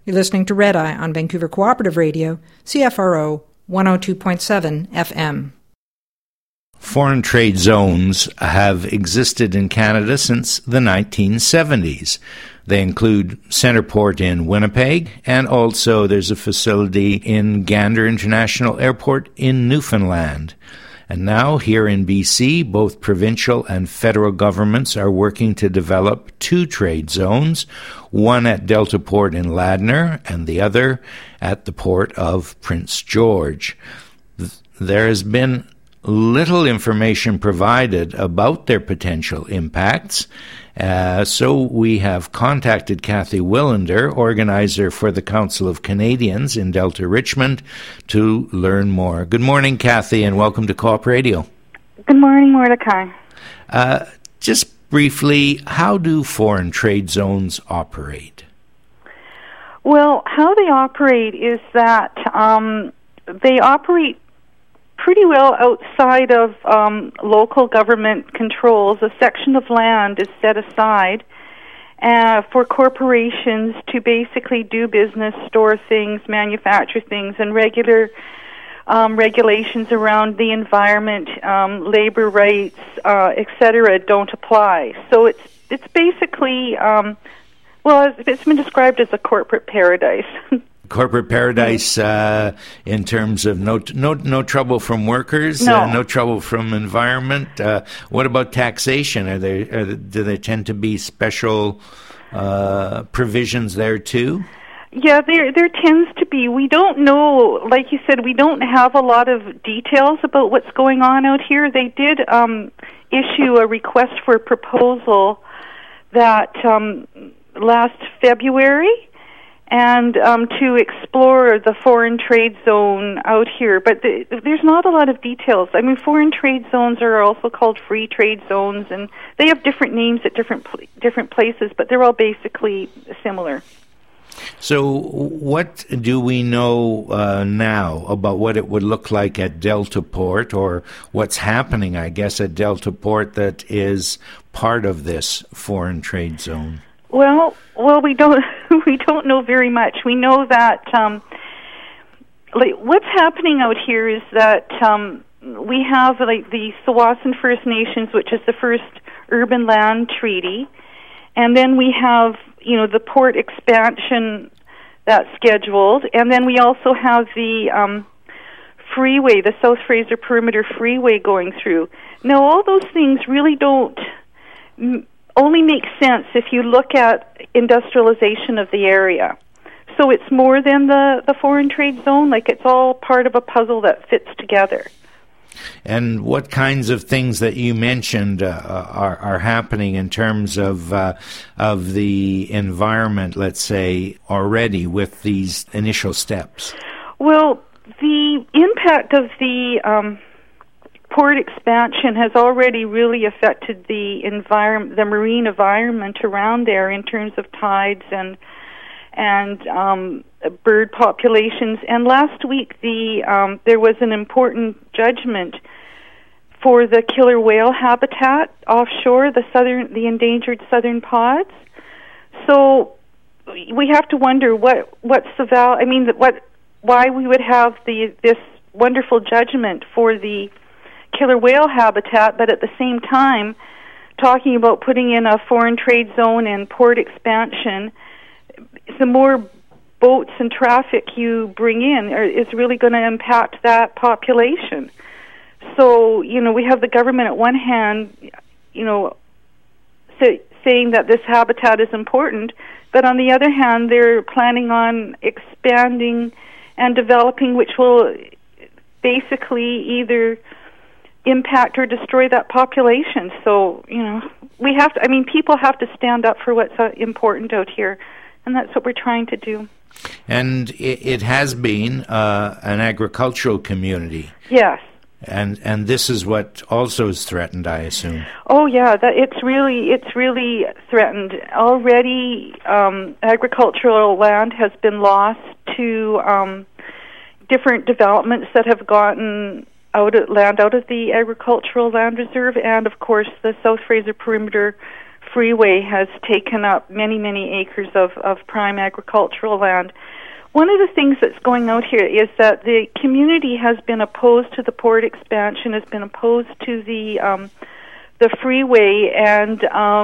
You're listening to Red Eye on Vancouver Cooperative Radio, CFRO 102.7 FM. Foreign trade zones have existed in Canada since the 1970s. They include Centreport in Winnipeg, and also there's a facility in Gander International Airport in Newfoundland. And now, here in BC, both provincial and federal governments are working to develop two trade zones, one at Deltaport in Ladner and the other at the port of Prince George. There has been little information provided about their potential impacts, so we have contacted Kathy Willander, organizer for the Council of Canadians in Delta Richmond, to learn more. Good morning, Kathy, and welcome to Co-op Radio. Good morning, Mordecai. Just briefly, how do foreign trade zones operate? Well, how they operate is that they operate pretty well outside of local government controls. A section of land is set aside for corporations to basically do business, store things, manufacture things, and regular regulations around the environment, labor rights, etc. don't apply. So it's basically it's been described as a corporate paradise. Corporate paradise in terms of no trouble from workers, no trouble from environment. What about taxation? Do there tend to be special provisions there too? Yeah, there tends to be. We don't know, like you said, we don't have a lot of details about what's going on out here. They did issue a request for proposal that last February, and to explore the foreign trade zone out here. But there's not a lot of details. I mean, foreign trade zones are also called free trade zones, and they have different names at different places, but they're all basically similar. So what do we know now about what it would look like at Deltaport, or what's happening, I guess, at Deltaport that is part of this foreign trade zone? Well, we don't know very much. We know that what's happening out here is that we have the Tsawwassen First Nations, which is the first urban land treaty, and then we have the port expansion that's scheduled, and then we also have the freeway, the South Fraser Perimeter Freeway going through. Now, all those things really don't only makes sense if you look at industrialization of the area. So it's more than the foreign trade zone, like it's all part of a puzzle that fits together. And what kinds of things that you mentioned are happening in terms of the environment, let's say, already with these initial steps? Well, the impact of the port expansion has already really affected the marine environment around there in terms of tides and bird populations. And last week, there was an important judgment for the killer whale habitat offshore, the endangered southern pods. So we have to wonder what's the value. I mean, why we would have this wonderful judgment for the killer whale habitat, but at the same time talking about putting in a foreign trade zone and port expansion. The more boats and traffic you bring in is really going to impact that population. So, we have the government at one hand, saying that this habitat is important, but on the other hand, they're planning on expanding and developing, which will basically either impact or destroy that population. So, people have to stand up for what's important out here, and that's what we're trying to do. And it has been an agricultural community. Yes. And this is what also is threatened, I assume. Oh yeah, it's really threatened already. Agricultural land has been lost to different developments that have gotten land out of the agricultural land reserve, and of course the South Fraser Perimeter freeway has taken up many, many acres of prime agricultural land. One of the things that's going out here is that the community has been opposed to the port expansion, has been opposed to the freeway, and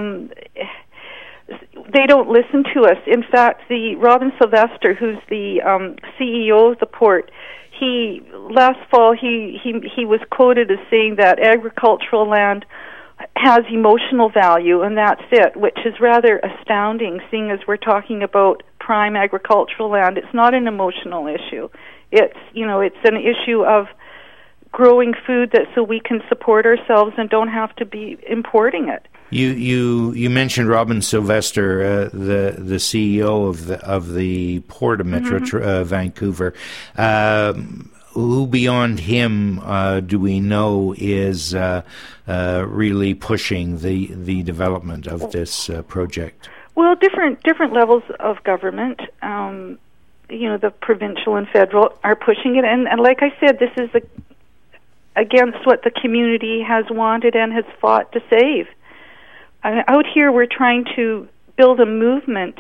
they don't listen to us. In fact, the Robin Sylvester, who's the CEO of the port, last fall he was quoted as saying that agricultural land has emotional value, and that's it, which is rather astounding, seeing as we're talking about prime agricultural land. It's not an emotional issue. It's an issue of growing food so we can support ourselves and don't have to be importing it. You mentioned Robin Sylvester, the CEO of the Port of Metro Vancouver. Who beyond him do we know is really pushing the development of this project? Well, different levels of government, the provincial and federal, are pushing it, and like I said, this is against what the community has wanted and has fought to save. Out here, we're trying to build a movement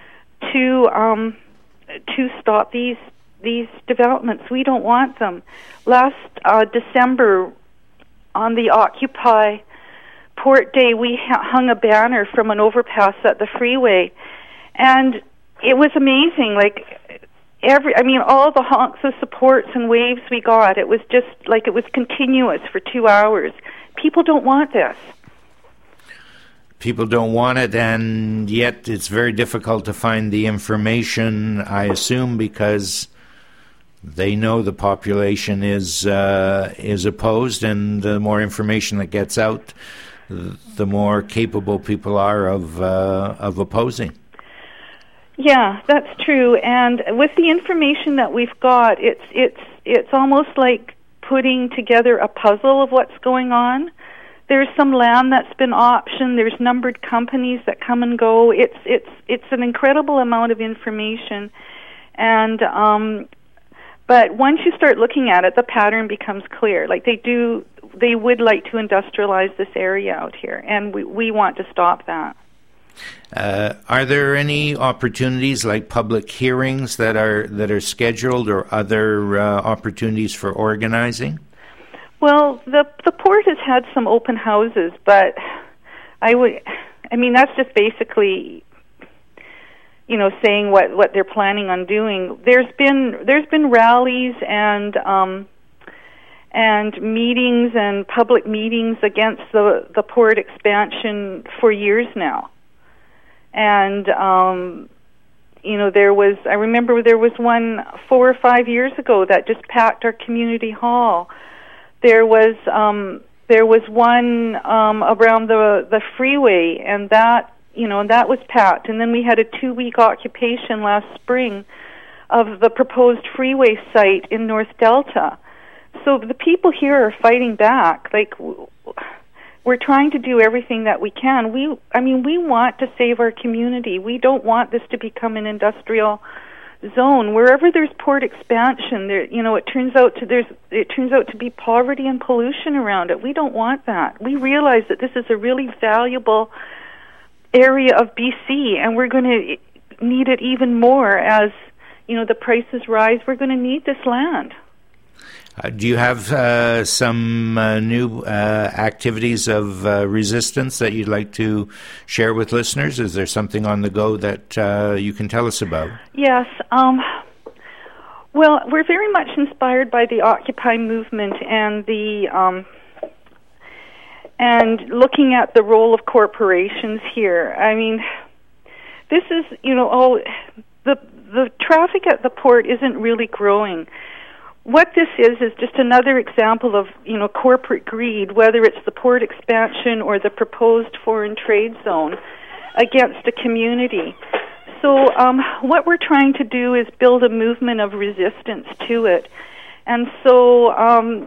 to stop these developments. We don't want them. Last December, on the Occupy Port Day, we hung a banner from an overpass at the freeway, and it was amazing. All the honks of supports and waves we got, it was just like it was continuous for 2 hours. People don't want this. People don't want it, and yet it's very difficult to find the information, I assume, because they know the population is opposed, and the more information that gets out, the more capable people are of opposing. Yeah, that's true. And with the information that we've got, it's almost like putting together a puzzle of what's going on. There's some land that's been optioned. There's numbered companies that come and go. It's an incredible amount of information, and but once you start looking at it, the pattern becomes clear. Like they would like to industrialize this area out here, and we want to stop that. Are there any opportunities like public hearings that are scheduled, or other opportunities for organizing? Well, the port has had some open houses, but that's just basically, saying what they're planning on doing. There's been rallies and meetings and public meetings against the port expansion for years now. And I remember there was one 4 or 5 years ago that just packed our community hall. There was one around the freeway, and that was packed. And then we had a 2-week occupation last spring of the proposed freeway site in North Delta. So the people here are fighting back. We're trying to do everything that we can. We want to save our community. We don't want this to become an industrial zone. Wherever there's port expansion, it turns out to be poverty and pollution around it. We don't want that. We realize that this is a really valuable area of BC, and we're going to need it even more as the prices rise. We're going to need this land. Do you have some new activities of resistance that you'd like to share with listeners? Is there something on the go that you can tell us about? Yes. Well, we're very much inspired by the Occupy movement and and looking at the role of corporations here. This is the traffic at the port isn't really growing. What this is just another example of, corporate greed, whether it's the port expansion or the proposed foreign trade zone, against a community. So what we're trying to do is build a movement of resistance to it. And so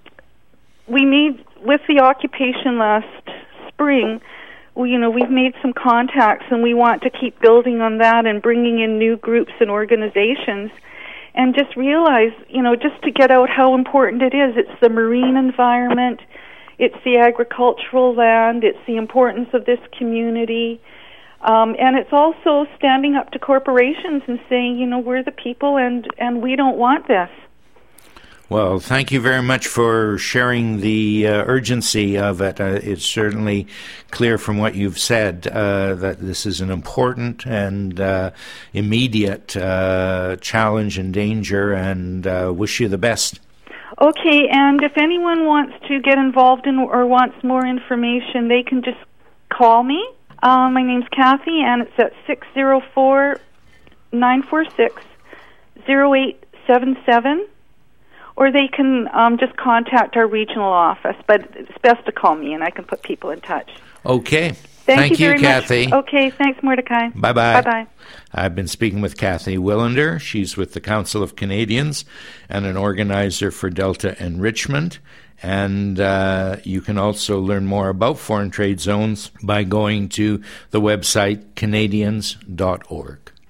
with the occupation last spring, we've made some contacts, and we want to keep building on that and bringing in new groups and organizations. And just realize, just to get out how important it is. It's the marine environment, It's the agricultural land. It's the importance of this community. And it's also standing up to corporations and saying, you know, we're the people and we don't want this. Well, thank you very much for sharing the urgency of it. It's certainly clear from what you've said that this is an important and immediate challenge and danger, and wish you the best. Okay, and if anyone wants to get involved in or wants more information, they can just call me. My name's Kathy, and it's at 604-946-0877. Or they can just contact our regional office, but it's best to call me, and I can put people in touch. Okay. Thank you very Kathy. much. Okay, thanks, Mordecai. Bye-bye. Bye-bye. I've been speaking with Kathy Willander. She's with the Council of Canadians and an organizer for Delta Enrichment. And you can also learn more about foreign trade zones by going to the website Canadians.org.